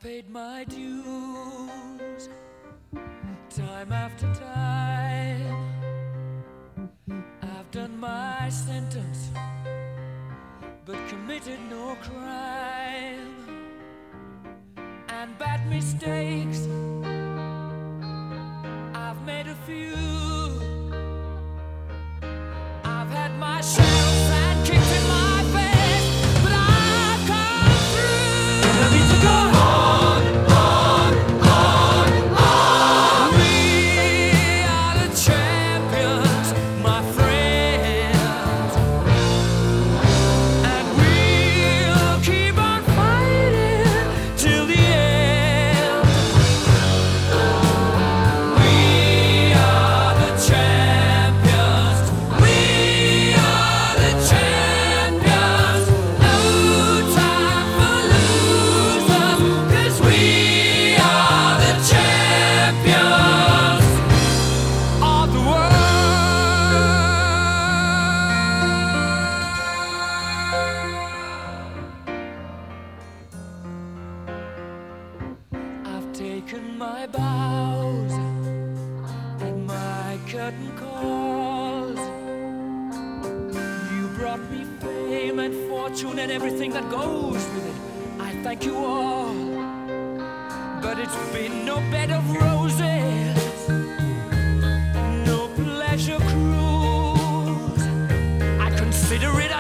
paid my dues time after time. I've done my sentence, but committed no crime. And bad mistakes, I've made a few. I've had my share of sand kicked in my face, but I've come through. I need to go on, on, on, on. We are the champions, my friends, and we'll keep on fighting till the end. We are the champions. We are the champions. No time for losers, 'cause we are the champions of the world. I've taken my bows and my curtain calls. You brought me fame and fortune and everything that goes with it. I thank you all, but it's been no bed of roses, no pleasure cruise. I consider it